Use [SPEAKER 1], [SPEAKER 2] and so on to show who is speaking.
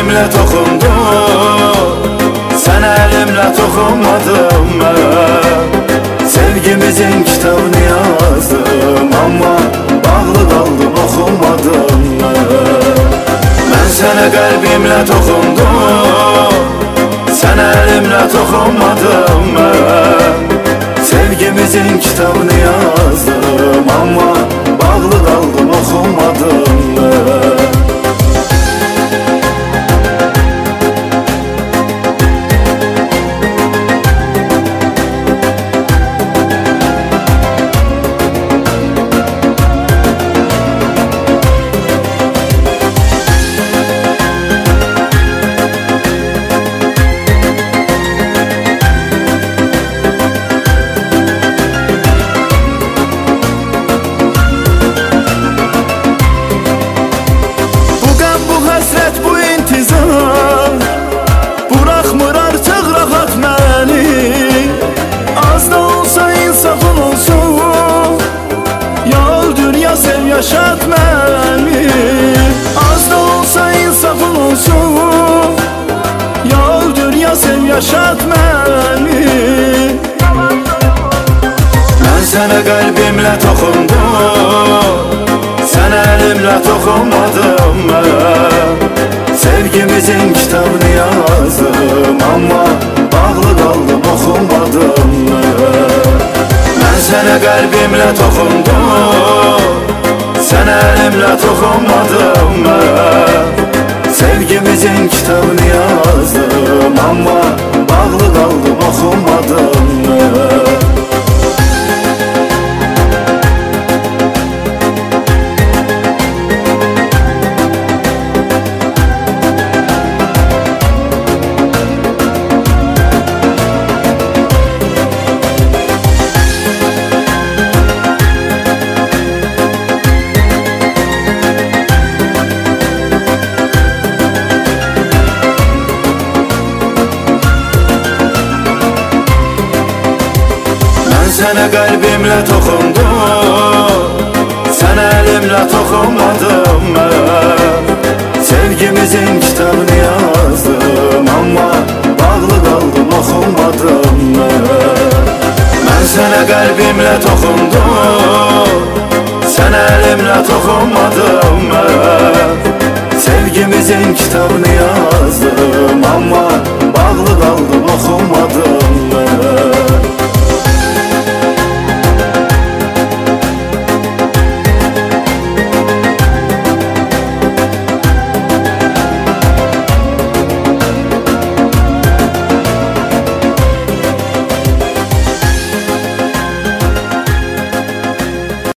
[SPEAKER 1] kalbimle toxundu, sen elimle toxunmadın mən. Sevgimizin kitabını yazdım, ama bağlı kaldım, oxumadım mən sənə kalbimle toxundum, sen elimle toxunmadın mən. Sevgimizin kitabını yazdım, ama bağlı kaldım, oxumadım mən.
[SPEAKER 2] Bırakmır artık rahat məni, az da olsa insafın olsun. Ya öldür ya sev yaşat məni, az da olsa insafın olsun. Ya öldür ya sev yaşat məni.
[SPEAKER 1] Mən sənə kalbimle toxundum, sen elimle toxunmadın mən. Sevgimizin kitabını yazdım, ama bağlı kaldım, oxumadım mən sənə kalbimle toxundum, sen elimle toxunmadın mən. Sevgimizin kitabını yazdım, ama bağlı kaldım, oxumadım mən. Sənə kalbimle toxundum, sen elimle toxunmadın mən. Sevgimizin kitabını yazdım, ama bağlı kaldım, oxumadım mən sənə kalbimle toxundum, sen elimle toxunmadın mən. Sevgimizin kitabını yazdım, ama bağlı kaldım, oxumadım.